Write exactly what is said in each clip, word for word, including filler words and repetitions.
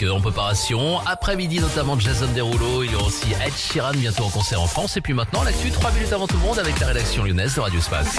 Basque en préparation. Après-midi notamment Jason Derulo. Il y aura aussi Ed Sheeran bientôt en concert en France. Et puis maintenant l'actu trois minutes avant tout le monde avec la rédaction lyonnaise de Radio Espace.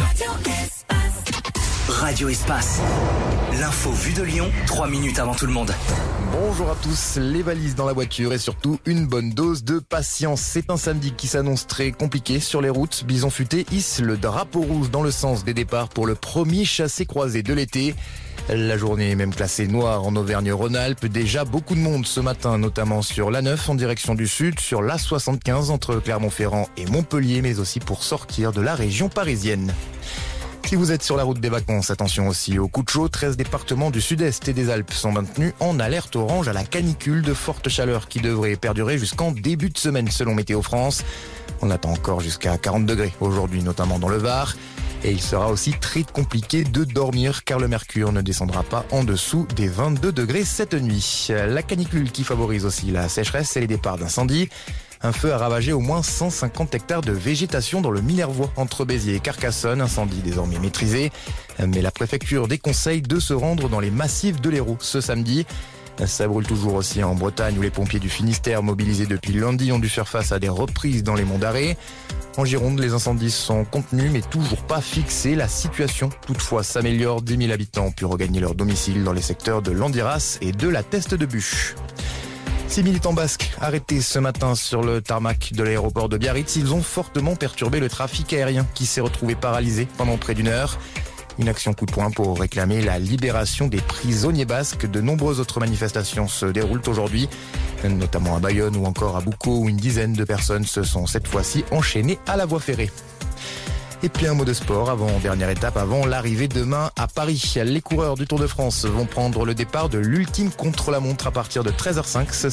Radio Espace. L'info vue de Lyon, trois minutes avant tout le monde. Bonjour à tous, les valises dans la voiture et surtout une bonne dose de patience. C'est un samedi qui s'annonce très compliqué sur les routes. Bison Futé hisse le drapeau rouge dans le sens des départs pour le premier chassé-croisé de l'été. La journée est même classée noire en Auvergne-Rhône-Alpes. Déjà beaucoup de monde ce matin, notamment sur l'A neuf en direction du sud, sur l'A soixante-quinze entre Clermont-Ferrand et Montpellier, mais aussi pour sortir de la région parisienne. Si vous êtes sur la route des vacances, attention aussi aux coups de chaud. treize départements du sud-est et des Alpes sont maintenus en alerte orange à la canicule, de forte chaleur qui devrait perdurer jusqu'en début de semaine selon Météo France. On attend encore jusqu'à quarante degrés aujourd'hui, notamment dans le Var. Et il sera aussi très compliqué de dormir car le mercure ne descendra pas en dessous des vingt-deux degrés cette nuit. La canicule qui favorise aussi la sécheresse et les départs d'incendie. Un feu a ravagé au moins cent cinquante hectares de végétation dans le Minervois, entre Béziers et Carcassonne. Incendie désormais maîtrisé. Mais la préfecture déconseille de se rendre dans les massifs de l'Hérault ce samedi. Ça brûle toujours aussi en Bretagne où les pompiers du Finistère mobilisés depuis lundi ont dû faire face à des reprises dans les monts d'Arrée. En Gironde, les incendies sont contenus mais toujours pas fixés. La situation toutefois s'améliore. dix mille habitants ont pu regagner leur domicile dans les secteurs de Landiras et de la Teste de Buch. Six militants basques arrêtés ce matin sur le tarmac de l'aéroport de Biarritz. Ils ont fortement perturbé le trafic aérien qui s'est retrouvé paralysé pendant près d'une heure. Une action coup de poing pour réclamer la libération des prisonniers basques. De nombreuses autres manifestations se déroulent aujourd'hui, notamment à Bayonne ou encore à Boucau, où une dizaine de personnes se sont cette fois-ci enchaînées à la voie ferrée. Et puis un mot de sport avant dernière étape, avant l'arrivée demain à Paris. Les coureurs du Tour de France vont prendre le départ de l'ultime contre-la-montre à partir de treize heures cinq.